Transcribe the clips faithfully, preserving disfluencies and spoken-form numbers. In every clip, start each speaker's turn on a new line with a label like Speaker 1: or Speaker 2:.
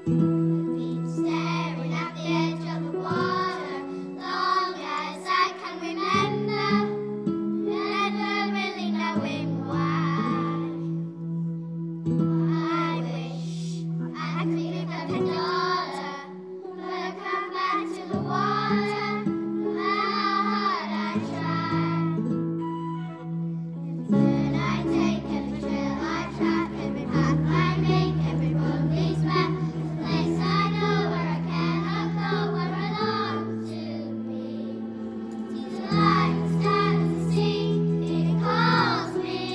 Speaker 1: Life turns to sea, it calls me.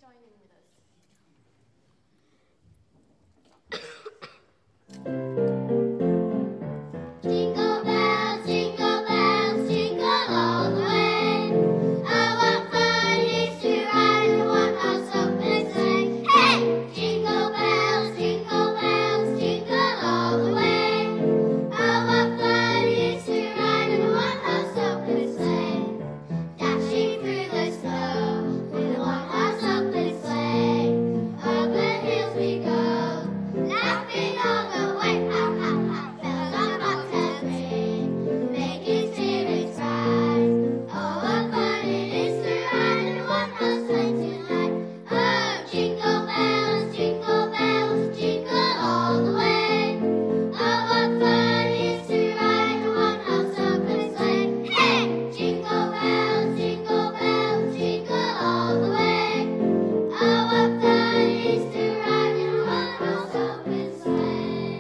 Speaker 1: join in with us.
Speaker 2: Jingle bells, jingle bells, jingle all the way. Oh, what fun it is to ride in a one-horse open sleigh. Hey! Jingle bells, jingle bells, jingle all the way. Oh, what fun it is to ride in a one-horse open sleigh. Dashing through the snow in a one-horse open sleigh. Over hills we go, laughing all the way. Ha ha ha! Bells on bobtails ring, making spirits rise. Oh, what fun it is to ride in a one-horse sleigh tonight! Oh, jingle bells, jingle bells, jingle all the way. Oh, what fun it is to ride in a one-horse open sleigh! Hey! Jingle bells, jingle bells, jingle all the way. Oh, what fun it is to ride in a one-horse open sleigh!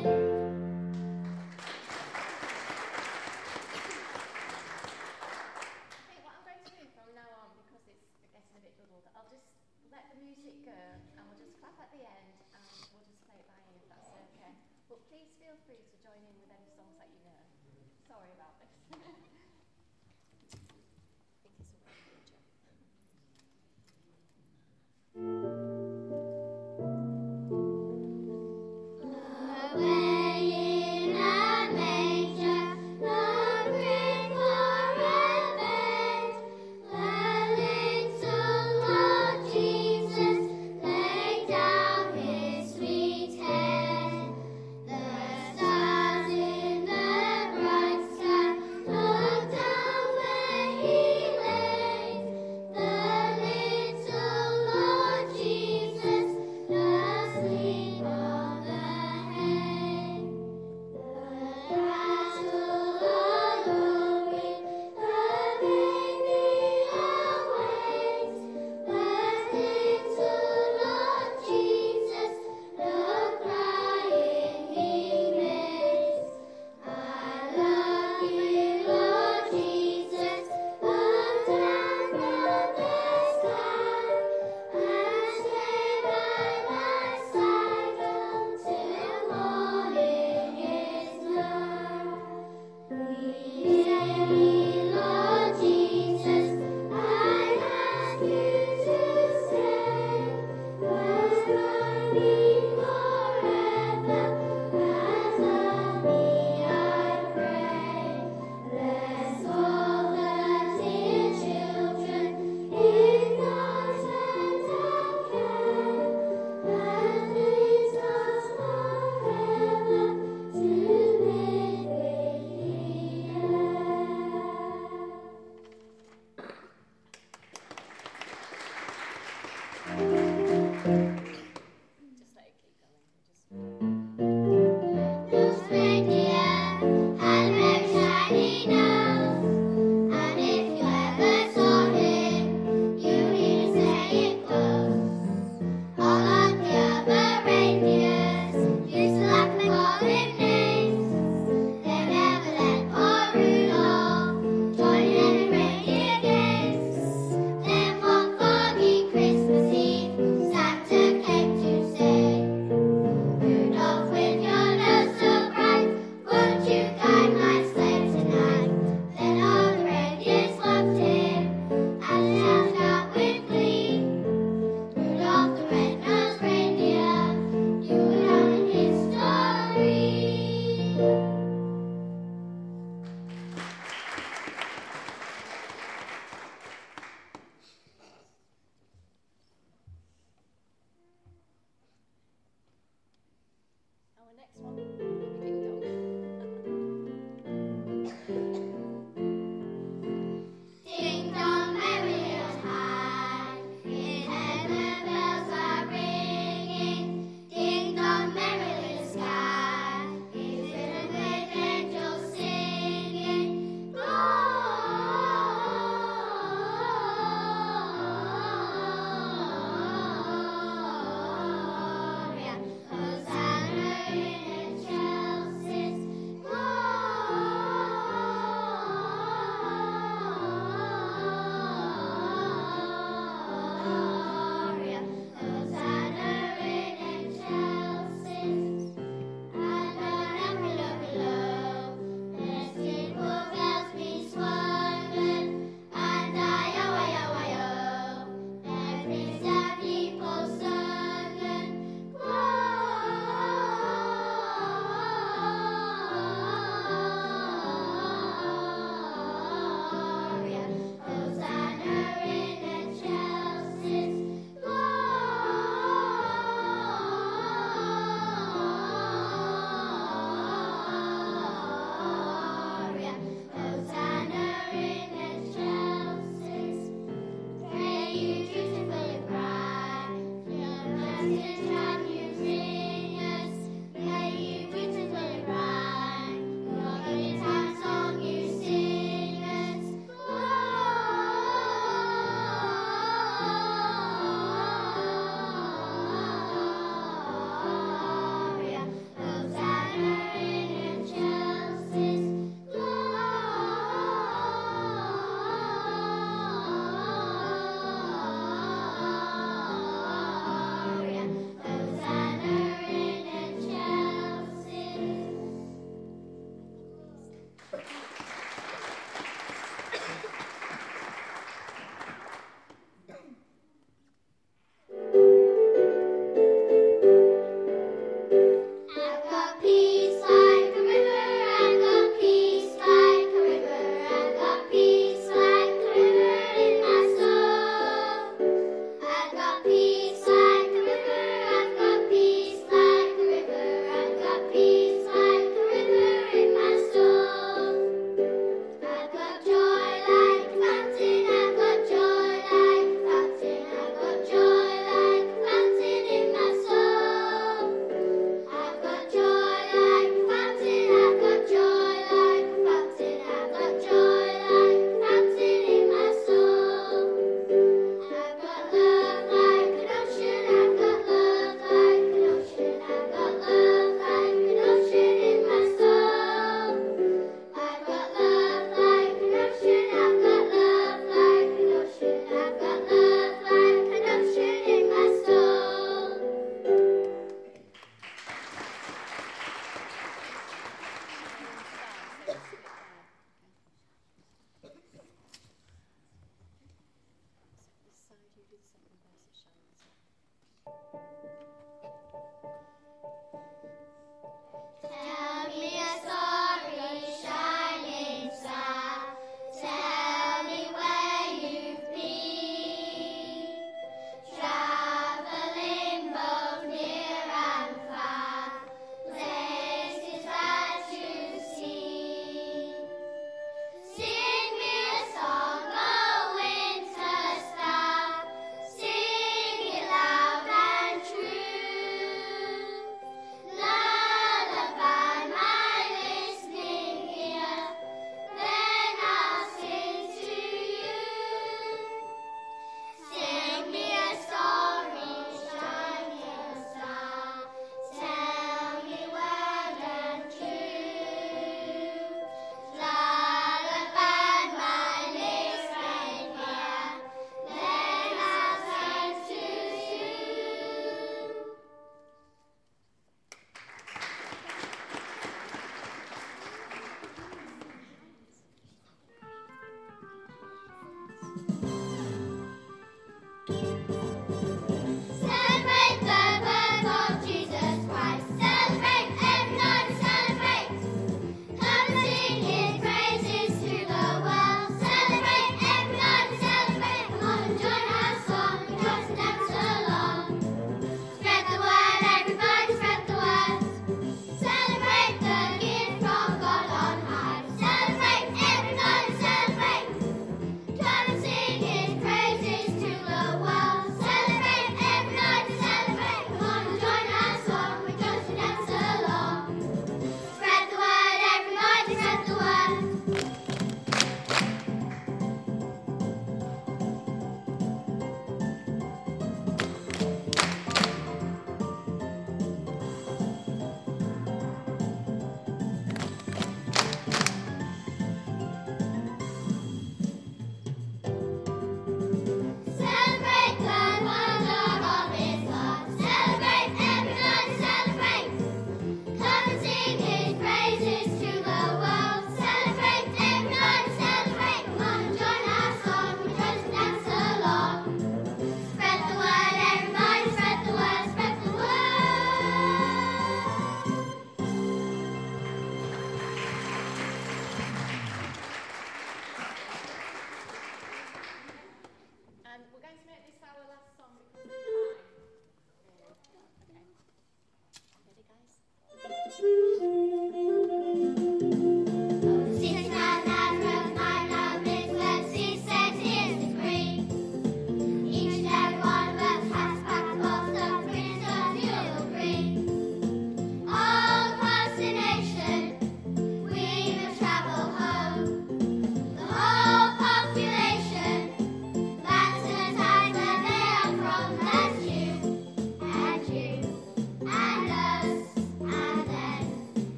Speaker 1: I think what I'm going to do from now on, because it's getting a bit muddled, I'll just let the music go and we'll just clap at the end and we'll just play it by ear if that's okay. But please feel free to join in with any songs that you know. Sorry about this. I think it's a right picture.
Speaker 2: Away in a manger, the grateful rebels, the little Lord Jesus laid down his sweet head. The stars in the bright sky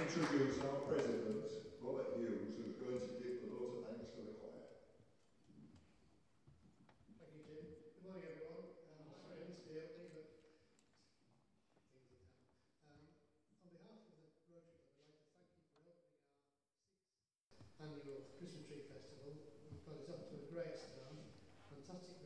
Speaker 3: introduce our president, Robert Hughes, who's going to give the vote of thanks to the choir.
Speaker 4: Thank you, Jim. Good morning, everyone. Um, sorry I missed the opening, but things that happen. Um, on behalf of the Rotary Club, I'd like to thank you for opening our sixth annual Christmas Tree Festival. We've got us off to a great start. Fantastic